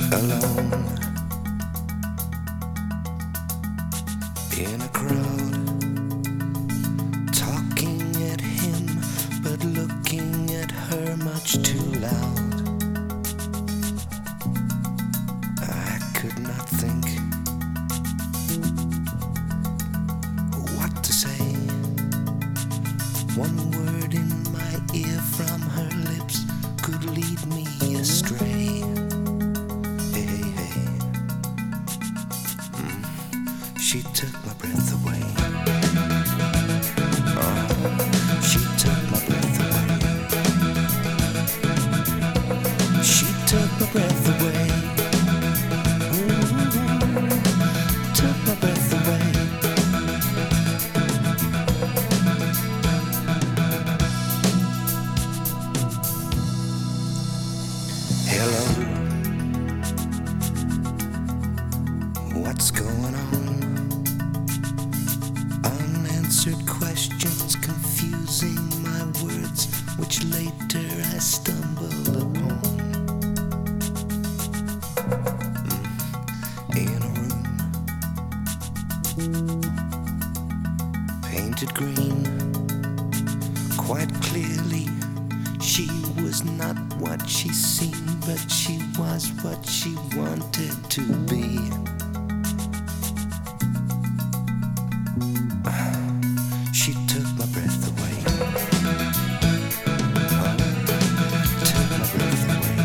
alone in a crowd, talking at him but looking at her much too loud. I could not think what to say. One word in my ear from her lips could lead me astray. She took my breath away. Oh, she took my breath away. She took my breath away. Ooh, took my breath away. Hello, what's going on? Unanswered questions confusing my words, which later I stumble upon. In a room painted green, quite clearly she was not what she seemed, but she was what she wanted to be. She took my breath away. Oh, took my breath away.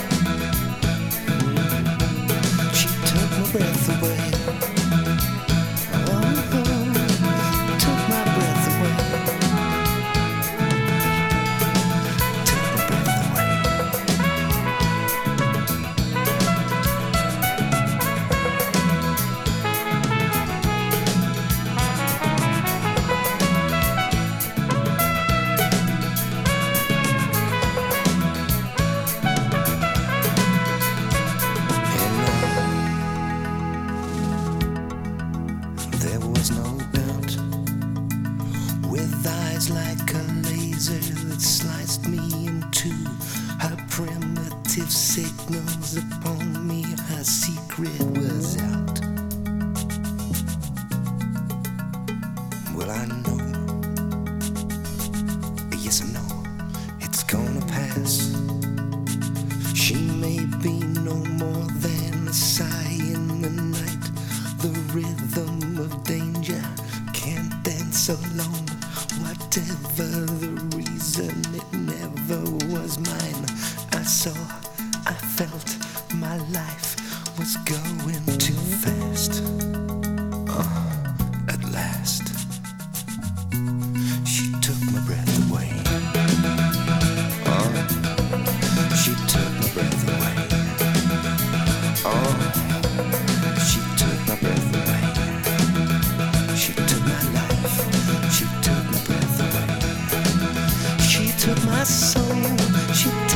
She took my breath away. Oh, took my breath away. Took my breath away. There was no doubt, with eyes like a laser that sliced me in two. Her primitive signals upon me, her secret was out. Well, I know, yes I know, it's gonna pass. She may be no more than a sigh in the night. The rhythm of danger can't dance alone. Whatever the reason, it never was mine. I saw, I felt my life was going too fast. At last, she took my breath away. She took my breath away. She took my breath away. She took my life. She took my breath away. She took my soul. She